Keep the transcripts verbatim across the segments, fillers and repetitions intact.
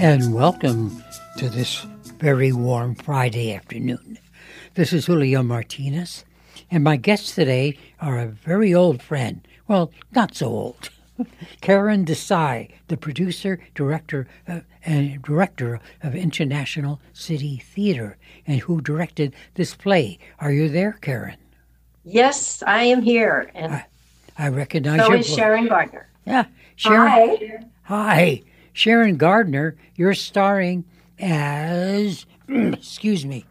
and welcome to this very warm Friday afternoon. This is Julio Martinez, and my guests today are a very old friend. Well, not so old. Karen Desai, the producer, director, uh, and director of International City Theater, and who directed this play. Are you there, Karen? Yes, I am here, and I, I recognize so your is voice. Sharon Gardner. Yeah, Sharon. Hi. Hi, Sharon Gardner. You're starring as, excuse me,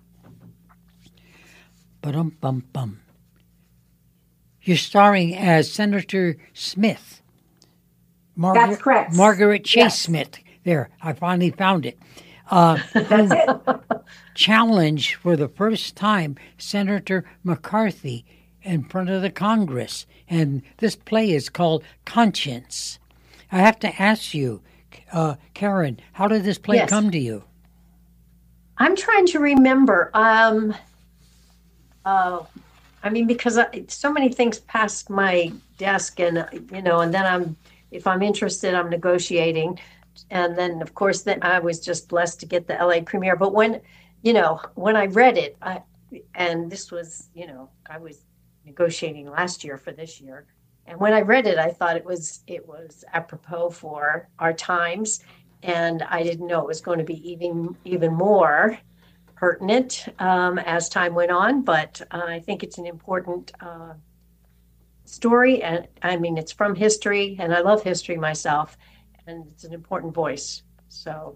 bum bum bum. You're starring as Senator Smith. Margaret, That's correct. Margaret Chase Yes. Smith. There, I finally found it. Uh, That's it. challenged for the first time Senator McCarthy in front of the Congress. And this play is called Conscience. I have to ask you, uh, Karen, how did this play Yes. come to you? I'm trying to remember. Um, uh, I mean, because I, so many things pass my desk, and you know, and then I'm, if I'm interested, I'm negotiating, and then of course, then I was just blessed to get the L A premiere. But when, you know, when I read it, I, and this was, you know, I was negotiating last year for this year. And when I read it, I thought it was it was apropos for our times, and I didn't know it was going to be even even more pertinent um, as time went on. But uh, I think it's an important uh, story, and I mean it's from history, and I love history myself, and it's an important voice. So,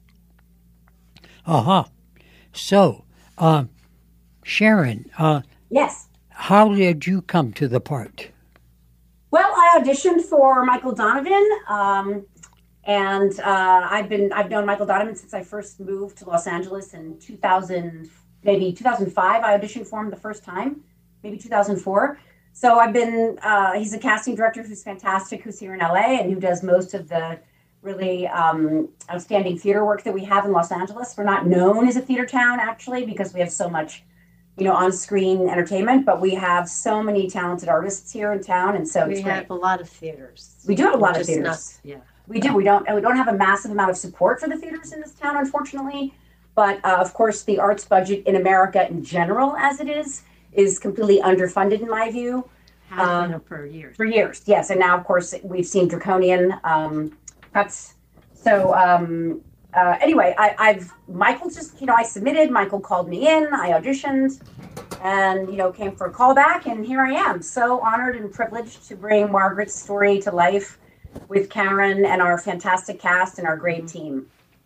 Uh huh. So, uh, Sharon, uh, Yes. how did you come to the part? Well, I auditioned for Michael Donovan, um, and uh, I've been I've known Michael Donovan since I first moved to Los Angeles in two thousand, maybe two thousand five. I auditioned for him the first time, maybe two thousand four. So I've been. Uh, he's a casting director who's fantastic, who's here in L A and who does most of the really um, outstanding theater work that we have in Los Angeles. We're not known as a theater town actually because we have so much, you know, on-screen entertainment, but we have so many talented artists here in town, and so we it's great. have a lot of theaters. We do have a lot of Just theaters. not- yeah. We do. We don't. We don't have a massive amount of support for the theaters in this town, unfortunately. But uh, of course, the arts budget in America, in general, as it is, is completely underfunded in my view. Has Um, been for years. For years, yes, and now, of course, we've seen draconian um, cuts. So um, uh, anyway, I, I've Michael just you know I submitted. Michael called me in. I auditioned, and you know came for a callback, and here I am. So honored and privileged to bring Margaret's story to life with Karen and our fantastic cast and our great team.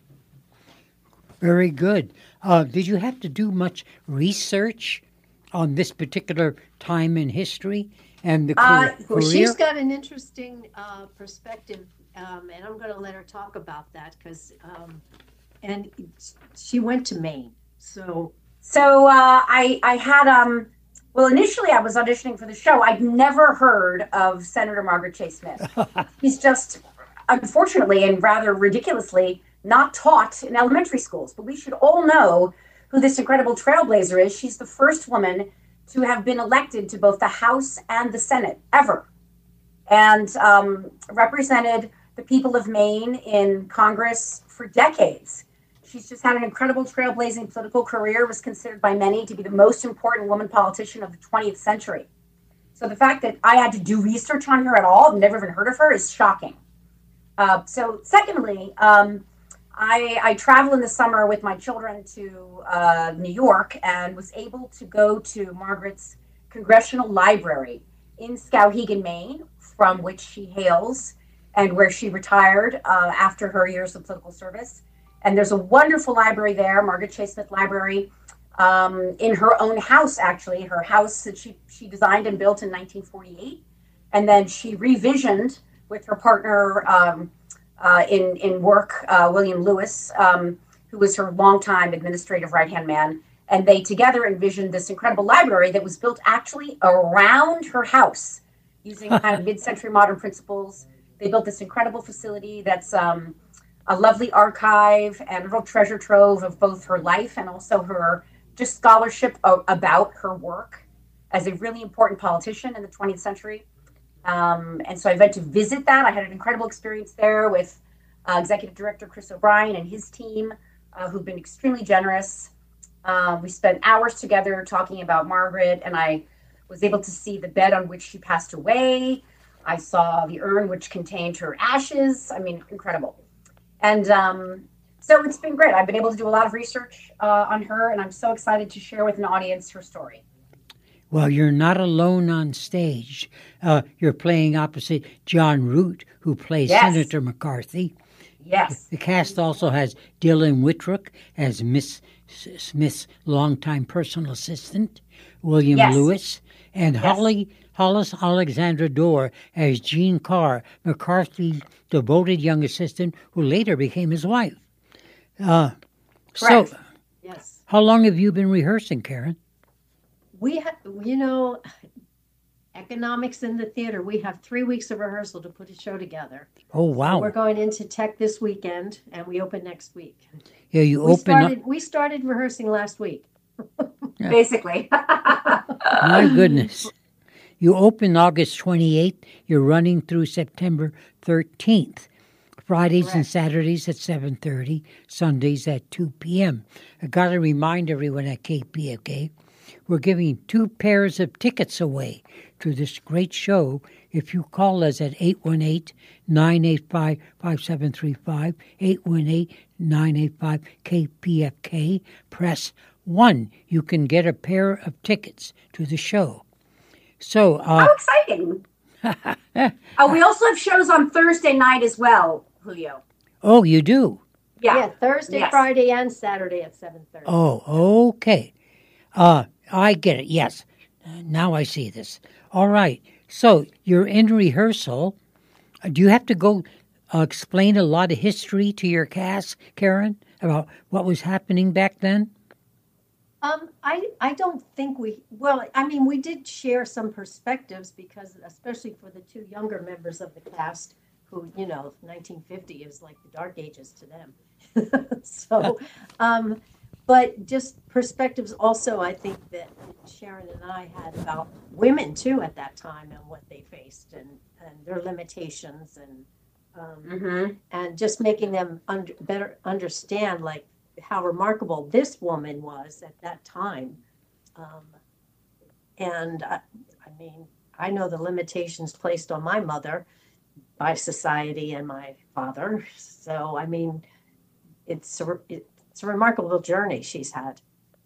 Very good. Uh, did you have to do much research on this particular time in history and the Uh, car- Well, career? she's got an interesting uh, perspective, um, and I'm going to let her talk about that because, um, and she went to Maine, so So uh, I I had um well initially I was auditioning for the show. I'd never heard of Senator Margaret Chase Smith. He's just unfortunately and rather ridiculously not taught in elementary schools. But we should all know who this incredible trailblazer is. She's the first woman to have been elected to both the House and the Senate ever, and um, represented the people of Maine in Congress for decades. She's just had an incredible trailblazing political career, was considered by many to be the most important woman politician of the twentieth century. So the fact that I had to do research on her at all, I've never even heard of her, is shocking. Uh, so secondly, um, I, I travel in the summer with my children to uh, New York and was able to go to Margaret's Congressional Library in Skowhegan, Maine, from which she hails and where she retired uh, after her years of political service. And there's a wonderful library there, Margaret Chase Smith Library, um, in her own house, actually, her house that she, she designed and built in nineteen forty-eight. And then she revisioned with her partner um, uh, in, in work, uh, William Lewis, um, who was her longtime administrative right-hand man. And they together envisioned this incredible library that was built actually around her house using kind of mid-century modern principles. They built this incredible facility that's um, a lovely archive and a real treasure trove of both her life and also her just scholarship o- about her work as a really important politician in the twentieth century. Um, and so I went to visit that. I had an incredible experience there with uh, Executive Director Chris O'Brien and his team, uh, who've been extremely generous. Uh, we spent hours together talking about Margaret, and I was able to see the bed on which she passed away. I saw the urn which contained her ashes. I mean, incredible. And um, so it's been great. I've been able to do a lot of research uh, on her, and I'm so excited to share with an audience her story. Well, you're not alone on stage. Uh, you're playing opposite John Root, who plays Yes. Senator McCarthy. Yes. The cast also has Dylan Whitrook as Miss Smith's longtime personal assistant, William Yes. Lewis, and Yes. Holly Hollis Alexandra Dorr as Jean Carr, McCarthy's devoted young assistant who later became his wife. Uh, so, Correct. Yes. how long have you been rehearsing, Karen? We have, you know, economics in the theater. We have three weeks of rehearsal to put a show together. Oh, wow. We're going into Tech this weekend, and we open next week. Yeah, you We open started, up. we started rehearsing last week. Yeah. Basically. My goodness. You open August twenty-eighth. You're running through September thirteenth. Fridays and Correct. Saturdays at seven thirty, Sundays at two p.m. I got to remind everyone at K P F K, we're giving two pairs of tickets away to this great show if you call us at eight one eight, nine eight five, five seven three five, eight one eight, nine eight five, K P F K. Press one. You can get a pair of tickets to the show. So, uh, How exciting. uh, we also have shows on Thursday night as well, Julio. oh, you do? Yeah. Yeah, Thursday, Yes. Friday, and Saturday at seven thirty. Oh, okay. Uh, I get it. Yes. Uh, now I see this. All right. So you're in rehearsal. Uh, Do you have to go uh, explain a lot of history to your cast, Karen, about what was happening back then? Um, I I don't think we. Well, I mean, we did share some perspectives because, especially for the two younger members of the cast, who you know, nineteen fifty is like the dark ages to them. so, um, but just perspectives also, I think that Sharon and I had about women too at that time and what they faced and and their limitations and um, Mm-hmm. and just making them under, better understand like how remarkable this woman was at that time. Um, and I, I mean, I know the limitations placed on my mother by society and my father. So, I mean, it's a, it's a remarkable journey she's had.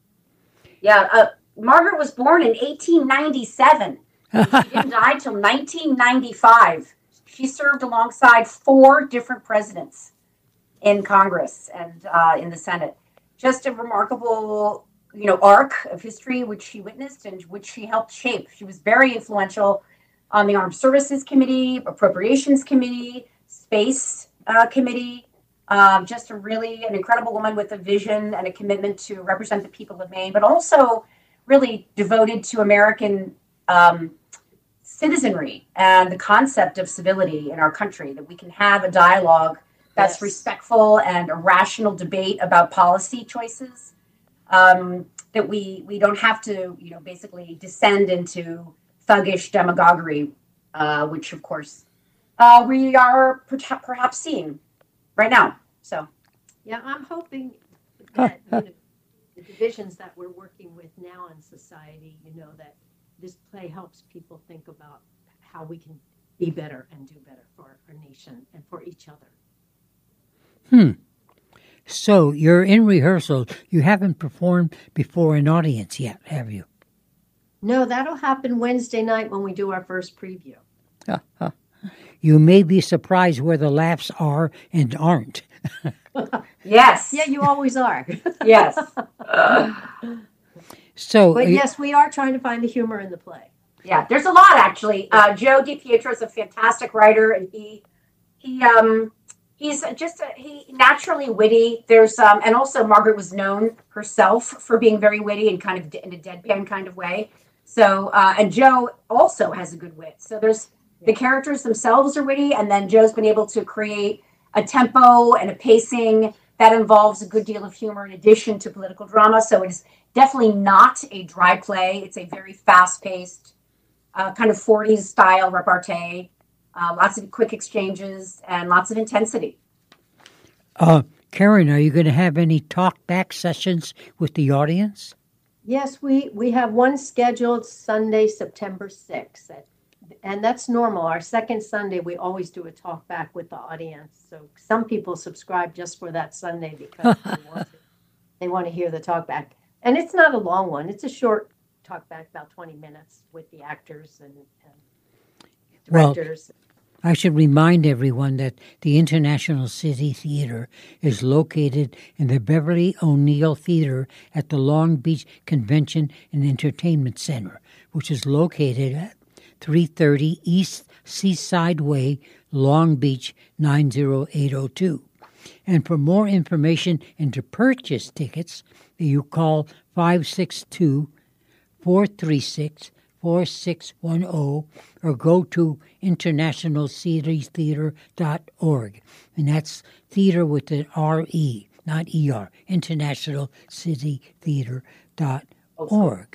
Yeah. Uh, Margaret was born in eighteen ninety-seven. She didn't die till nineteen ninety-five. She served alongside four different presidents in Congress and uh, in the Senate. Just a remarkable, you know, arc of history which she witnessed and which she helped shape. She was very influential on the Armed Services Committee, Appropriations Committee, Space uh, Committee. Um, just a really an incredible woman with a vision and a commitment to represent the people of Maine, but also really devoted to American um, citizenry and the concept of civility in our country, that we can have a dialogue that's Yes. respectful and a rational debate about policy choices, um, that we we don't have to, you know, basically descend into thuggish demagoguery, uh, which of course uh, we are perha- perhaps seeing right now. So Yeah, I'm hoping that you know, the divisions that we're working with now in society, you know, that this play helps people think about how we can be better and do better for our nation and for each other. Hmm. So you're in rehearsal. You haven't performed before an audience yet, have you? No, that'll happen Wednesday night when we do our first preview. You may be surprised where the laughs are and aren't. yes, Yeah, you always are. yes, So, But uh, yes, we are trying to find the humor in the play. yeah. There's a lot actually. Uh, Joe DiPietro is a fantastic writer, and he he um he's just a, he naturally witty. There's um and also Margaret was known herself for being very witty and kind of in a deadpan kind of way. So uh, and Joe also has a good wit. So there's the characters themselves are witty, and then Joe's been able to create a tempo and a pacing that involves a good deal of humor in addition to political drama. So it's definitely not a dry play. It's a very fast-paced, uh, kind of forties style repartee. Uh, lots of quick exchanges and lots of intensity. Uh, Karen, are you going to have any talk back sessions with the audience? Yes, we, we have one scheduled Sunday, September sixth. At, and that's normal. Our second Sunday, we always do a talk back with the audience. So some people subscribe just for that Sunday because they want to, they want to hear the talk back. And it's not a long one. It's a short talk back, about twenty minutes with the actors and, and directors. Well, I should remind everyone that the International City Theater is located in the Beverly O'Neill Theater at the Long Beach Convention and Entertainment Center, which is located at three thirty East Seaside Way, Long Beach, nine zero eight zero two. And for more information and to purchase tickets, you call five six two, four three six, four six one zero or go to international city theater dot org. And that's theater with an R E, not E R, international city theater dot org.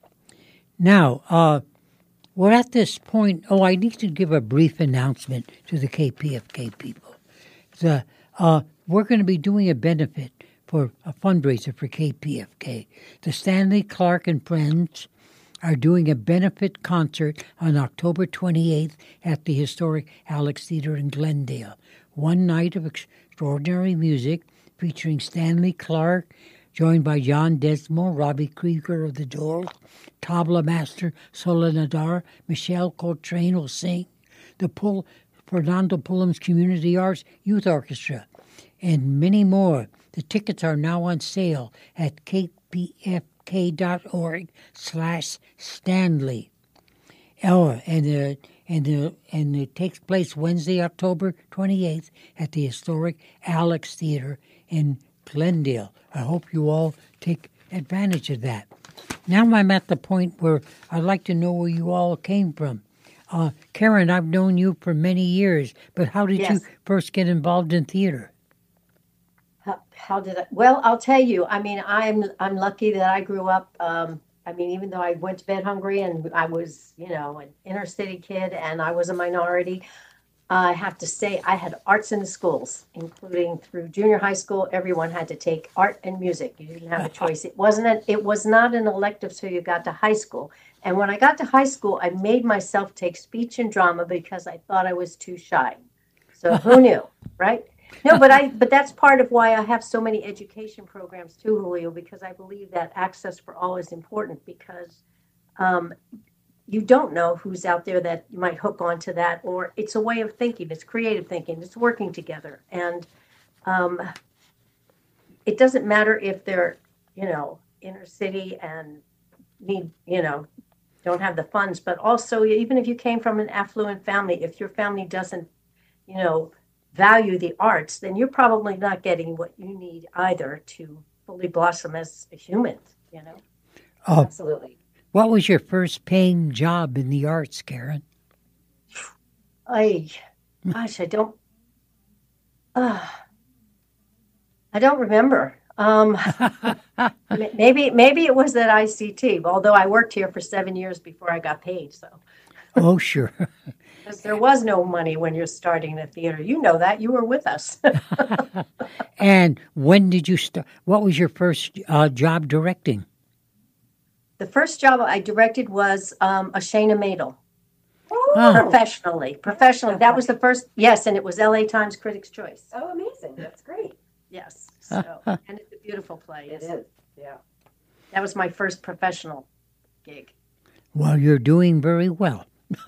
Now, uh, we're at this point. Oh, I need to give a brief announcement to the K P F K people. The, uh, we're going to be doing a benefit for a fundraiser for K P F K. The Stanley Clark and Friends are doing a benefit concert on October twenty-eighth at the historic Alex Theater in Glendale. One night of extraordinary music featuring Stanley Clark, joined by John Desmond, Robbie Krieger of the Doors, tabla master Solenadar, Michelle Coltrane will sing, the Pull, Fernando Pullum's Community Arts Youth Orchestra, and many more. The tickets are now on sale at k p f k dot org slash Stanley. Oh, and uh, and uh, and it takes place Wednesday, October twenty-eighth at the historic Alex Theater in Glendale. I hope you all take advantage of that. Now I'm at the point where I'd like to know where you all came from. Uh, Karen, I've known you for many years, but how did Yes. you first get involved in theater? How, how did I? Well, I'll tell you. I mean, I'm I'm lucky that I grew up. Um, I mean, even though I went to bed hungry and I was, you know, an inner city kid and I was a minority, I have to say I had arts in the schools, including through junior high school. Everyone had to take art and music. You didn't have a choice. It wasn't. An, it was not an elective till you got to high school. And when I got to high school, I made myself take speech and drama because I thought I was too shy. So who knew, right? No, but I but that's part of why I have so many education programs too, Julio, because I believe that access for all is important because um, you don't know who's out there that you might hook onto that, or it's a way of thinking, it's creative thinking, it's working together. And um, it doesn't matter if they're, you know, inner city and need, you know, don't have the funds, but also even if you came from an affluent family, if your family doesn't, you know, value the arts, then you're probably not getting what you need either to fully blossom as a human, you know? Oh, Absolutely. what was your first paying job in the arts, Karen? I, gosh, I don't, uh, I don't remember. Um, maybe, maybe it was at I C T, although I worked here for seven years before I got paid, so. Oh, sure. Because there was no money when you're starting the theater. You know that. You were with us. And when did you start? What was your first uh, job directing? The first job I directed was um, a Shana Madel. Oh, Professionally. Professionally. That was the first, yes, and it was L A Times Critics' Choice. oh amazing. That's great. Yes. So, and it's a beautiful play. It is. Yeah. That was my first professional gig. Well, you're doing very well.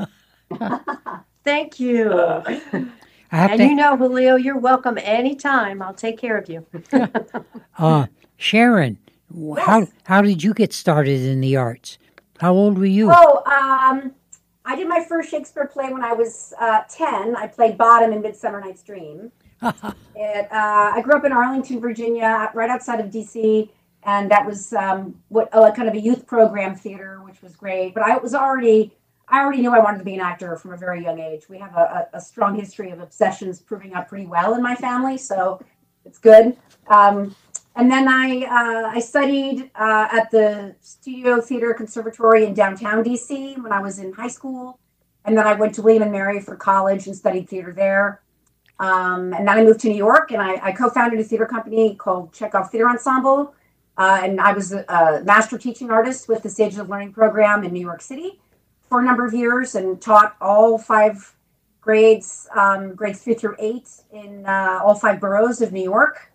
Thank you. I have And to, you know, Julio, you're welcome anytime. I'll take care of you. uh, Sharon, w how how did you get started in the arts? How old were you? Oh, um, I did my first Shakespeare play when I was uh, ten. I played Bottom in Midsummer Night's Dream. and, uh, I grew up in Arlington, Virginia, right outside of D C, and that was um, what uh, kind of a youth program theater, which was great. But I was already, I already knew I wanted to be an actor from a very young age. We have a, a, a strong history of obsessions proving up pretty well in my family, so it's good. Um, and then I uh, I studied uh, at the Studio Theater Conservatory in downtown D C when I was in high school, and then I went to William and Mary for college and studied theater there. Um, and then I moved to New York, and I, I co-founded a theater company called Chekhov Theater Ensemble. Uh, and I was a, a master teaching artist with the Stages of Learning program in New York City for a number of years, and taught all five grades, um, grades three through eight in uh, all five boroughs of New York.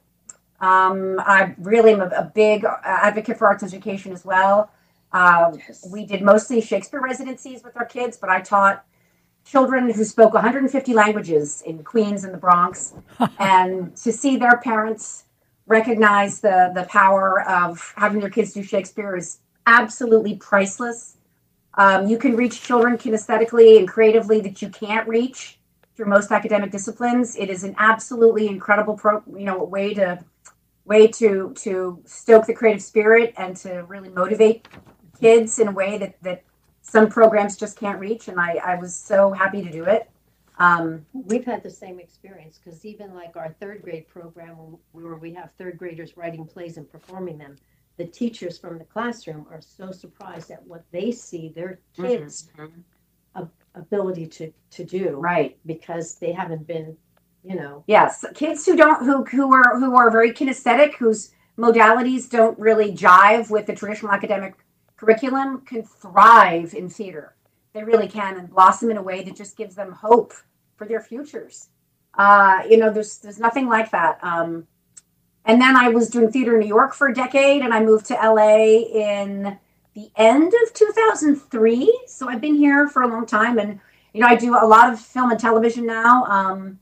Um, I really am a, a big advocate for arts education as well. Uh, yes. We did mostly Shakespeare residencies with our kids, but I taught children who spoke one hundred fifty languages in Queens and the Bronx. And to see their parents recognize the, the power of having their kids do Shakespeare is absolutely priceless. Um, you can reach children kinesthetically and creatively that you can't reach through most academic disciplines. It is an absolutely incredible pro, you know, way to way to to stoke the creative spirit and to really motivate kids in a way that that some programs just can't reach. And I, I was so happy to do it. Um, We've had the same experience, because even like our third grade program, where we have third graders writing plays and performing them, the teachers from the classroom are so surprised at what they see their kids' mm-hmm. ability to, to do. Right. Because they haven't been, you know. Yes. Kids who don't, who, who are, who are very kinesthetic, whose modalities don't really jive with the traditional academic curriculum, can thrive in theater. They really can, and blossom in a way that just gives them hope for their futures. Uh, you know, there's, there's nothing like that. Um, And then I was doing theater in New York for a decade, and I moved to L A in the end of two thousand three. So I've been here for a long time. And, you know, I do a lot of film and television now. Um,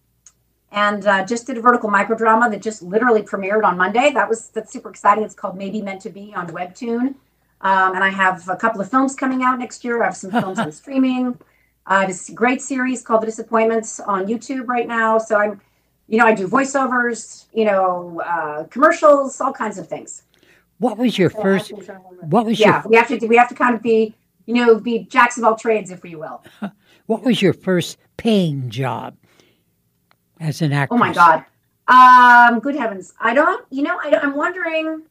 and uh, just did a vertical microdrama that just literally premiered on Monday. That was that's super exciting. It's called Maybe Meant to Be on Webtoon. Um, and I have a couple of films coming out next year. I have some films on streaming. I have a great series called The Disappointments on YouTube right now. So I'm You know, I do voiceovers, you know, uh, commercials, all kinds of things. What was your so first? What was yeah? Your, we have to do, we have to kind of be, you know, be jacks of all trades, if you will. What was your first paying job as an actress? Oh my God! Um, good heavens! I don't. You know, I, I'm wondering.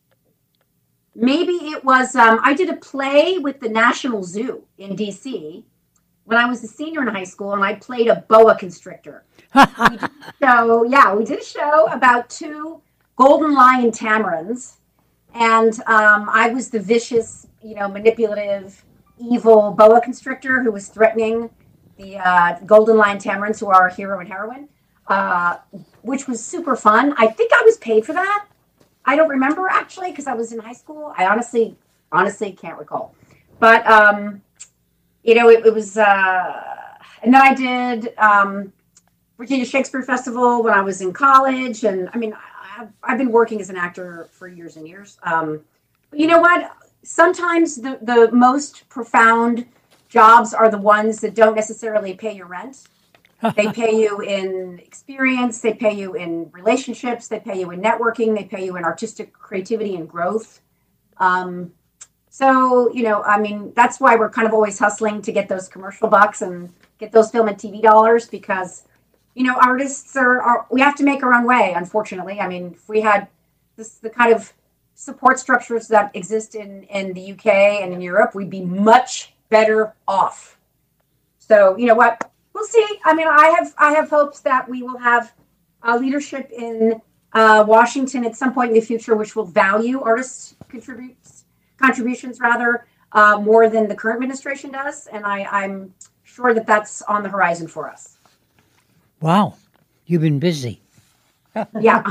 Maybe it was. Um, I did a play with the National Zoo in D C when I was a senior in high school, and I played a boa constrictor. we did a show, yeah, we did a show about two golden lion tamarins, and um, I was the vicious, you know, manipulative, evil boa constrictor who was threatening the uh, golden lion tamarins, who are our hero and heroine, uh, which was super fun. I think I was paid for that. I don't remember actually, because I was in high school. I honestly, honestly can't recall, but um, you know, it, it was, uh, and then I did. Um, Virginia Shakespeare Festival when I was in college. And I mean, I've, I've been working as an actor for years and years. Um, but you know what? Sometimes the, the most profound jobs are the ones that don't necessarily pay your rent. They pay you in experience. They pay you in relationships. They pay you in networking. They pay you in artistic creativity and growth. Um, so, you know, I mean, that's why we're kind of always hustling to get those commercial bucks and get those film and T V dollars, because you know, artists are, are, we have to make our own way, unfortunately. I mean, if we had this, the kind of support structures that exist in, in the U K and in Europe, we'd be much better off. So, you know what, we'll see. I mean, I have, I have hopes that we will have uh, leadership in uh, Washington at some point in the future, which will value artists' contributes, contributions rather, uh, more than the current administration does. And I, I'm sure that that's on the horizon for us. Wow, you've been busy. Yeah.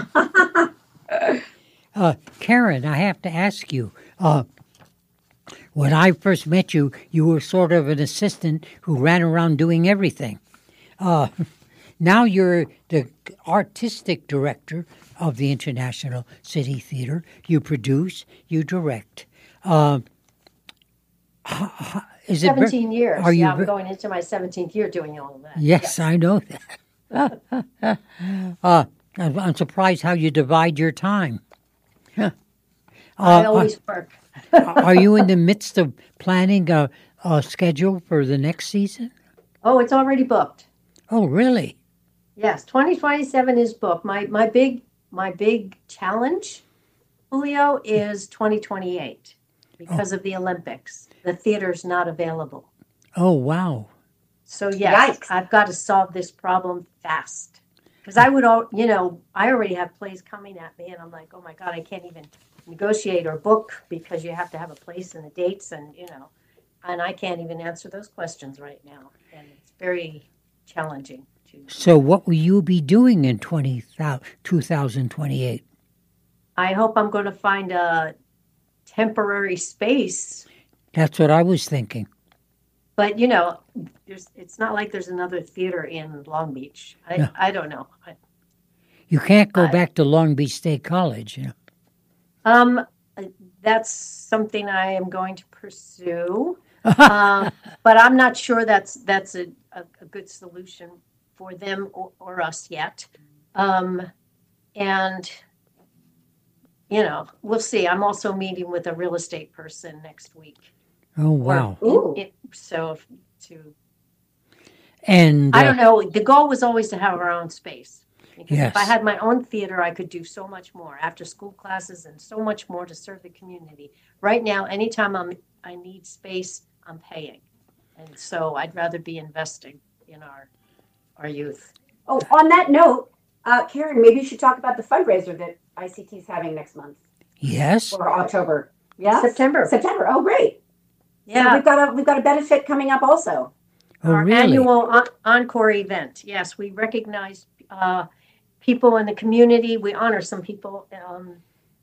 uh, Karen, I have to ask you, uh, when I first met you, you were sort of an assistant who ran around doing everything. Uh, now you're the artistic director of the International City Theater. You produce, you direct. Uh, is it seventeen years. Are you yeah, I'm going into my seventeenth year doing all of that. Yes, yes. I know that. uh, I'm surprised how you divide your time. Huh. I uh, always work. Are you in the midst of planning a, a schedule for the next season? Oh, it's already booked. Oh, really? Yes, twenty twenty-seven is booked. My my big my big challenge, Julio, is twenty twenty-eight because oh. of the Olympics. The theater's not available. Oh, wow. So, yes, Yikes. I've got to solve this problem fast. Because I would all, you know, I already have plays coming at me, and I'm like, oh my God, I can't even negotiate or book because you have to have a place and the dates, and you know, and I can't even answer those questions right now, and it's very challenging. To, So what will you be doing in twenty, two thousand twenty-eight? I hope I'm going to find a temporary space. That's what I was thinking. But, you know, there's, it's not like there's another theater in Long Beach. I, No. I don't know. I, You can't go I- back to Long Beach State College, you know. um, that's something I am going to pursue. um, but I'm not sure that's that's a, a, a good solution for them or, or us yet. Um, and, you know, we'll see. I'm also meeting with a real estate person next week. Oh, wow. Ooh. It, so to And I uh, don't know. The goal was always to have our own space. Because if I Yes. had my own theater, I could do so much more after school classes and so much more to serve the community. Right now, anytime I'm I need space, I'm paying, and so I'd rather be investing in our our youth. Oh, on that note, uh, Karen, maybe you should talk about the fundraiser that I C T is having next month yes. or October. Yeah, September. September. Oh, great. So Yeah, we've got a we've got a benefit coming up also. Oh, our really? annual en- encore event. Yes, we recognize uh, people in the community. We honor some people um,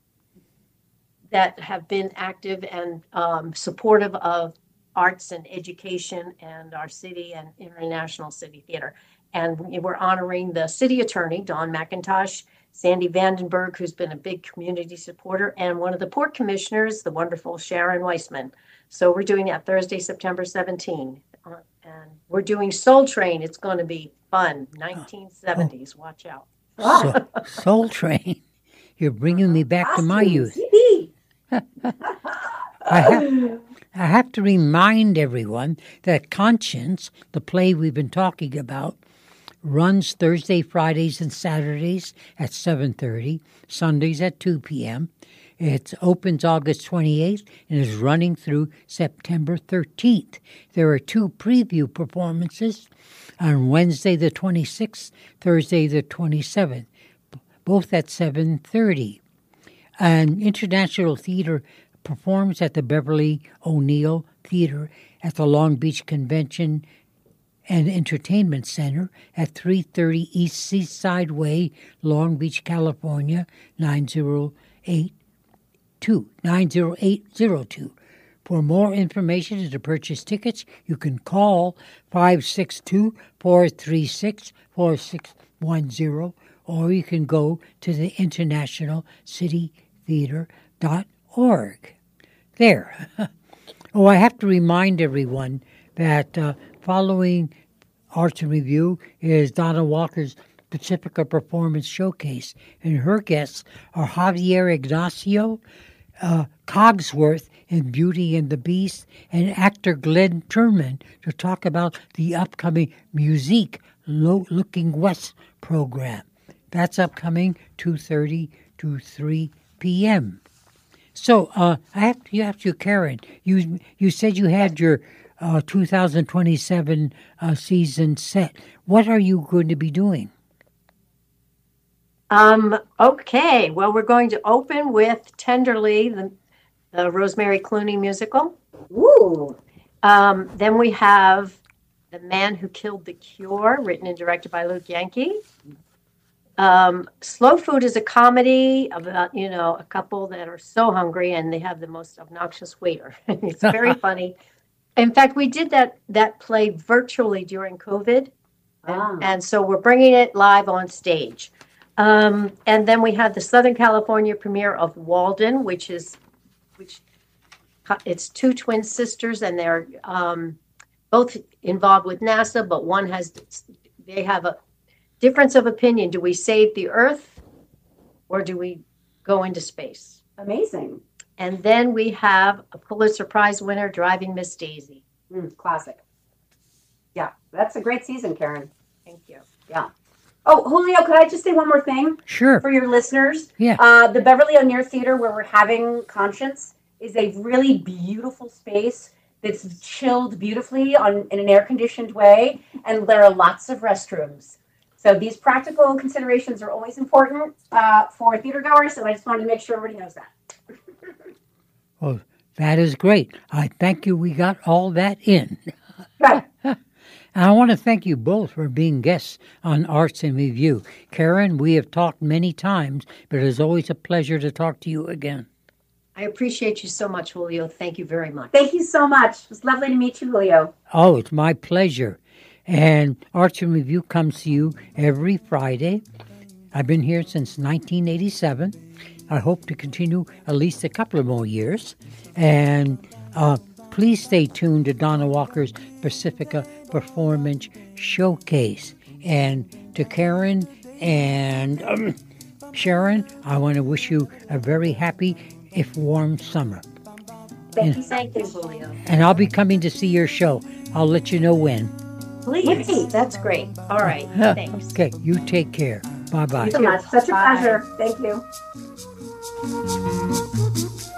that have been active and um, supportive of arts and education and our city and International City Theater. And we- we're honoring the city attorney, Don McIntosh, Sandy Vandenberg, who's been a big community supporter, and one of the port commissioners, the wonderful Sharon Weissman. So we're doing that Thursday, September seventeenth. Uh, and we're doing Soul Train. It's going to be fun. nineteen seventies. Watch out. So, Soul Train. You're bringing me back to my Costumes. youth. Yippee. I have, I have to remind everyone that Conscience, the play we've been talking about, runs Thursday, Fridays, and Saturdays at seven thirty, Sundays at two p.m. It opens August twenty-eighth and is running through September thirteenth. There are two preview performances on Wednesday the twenty-sixth, Thursday the twenty-seventh, both at seven thirty. And International Theater performs at the Beverly O'Neill Theater at the Long Beach Convention and Entertainment Center at three thirty East Seaside Way, Long Beach, California, nine zero eight two nine zero eight zero two. For more information and to purchase tickets, you can call five six two, four three six, four six one zero, or you can go to the international city theater dot org. There. Oh, I have to remind everyone that uh, following Arts and Review is Donna Walker's Pacifica Performance Showcase, and her guests are Javier Ignacio, uh, Cogsworth in Beauty and the Beast, and actor Glenn Turman to talk about the upcoming Musique Lo- Looking West program. That's upcoming two thirty to three p.m. So uh, I have to ask you, Karen, you you said you had your uh, two thousand twenty-seven uh, season set. What are you going to be doing? Um, okay, well, we're going to open with Tenderly, the, the Rosemary Clooney musical. Ooh. Um, then we have The Man Who Killed the Cure, written and directed by Luke Yankee. Um, Slow Food is a comedy about, you know, a couple that are so hungry and they have the most obnoxious waiter. It's very funny. In fact, we did that that play virtually during COVID, and, Ah. and so we're bringing it live on stage. Um, and then we have the Southern California premiere of Walden, which is, which it's two twin sisters, and they're um, both involved with NASA, but one has, they have a difference of opinion. Do we save the Earth, or do we go into space? Amazing. And then we have a Pulitzer Prize winner, Driving Miss Daisy. Mm, classic. Yeah, that's a great season, Karen. Thank you. Yeah. Oh, Julio, could I just say one more thing Sure. for your listeners? Yeah. Uh, the Beverly O'Neill Theater, where we're having Conscience, is a really beautiful space that's chilled beautifully on in an air-conditioned way, and there are lots of restrooms. So these practical considerations are always important uh, for theater goers, so I just wanted to make sure everybody knows that. Well, that is great. I thank you. We got all that in. Right. And I want to thank you both for being guests on Arts in Review. Karen, we have talked many times, but it is always a pleasure to talk to you again. I appreciate you so much, Julio. Thank you very much. Thank you so much. It was lovely to meet you, Julio. Oh, it's my pleasure. And Arts in Review comes to you every Friday. I've been here since nineteen eighty-seven. I hope to continue at least a couple of more years. And uh, please stay tuned to Donna Walker's Pacifica Performance Showcase. And to Karen and um, Sharon, I want to wish you a very happy, if warm, summer. Thank and, you. Thank you, Julio. And I'll be coming to see your show. I'll let you know when. Please. That's great. All right. Thanks. Okay, you take care. Bye-bye. Thank you so much. Such a Bye. pleasure. Thank you.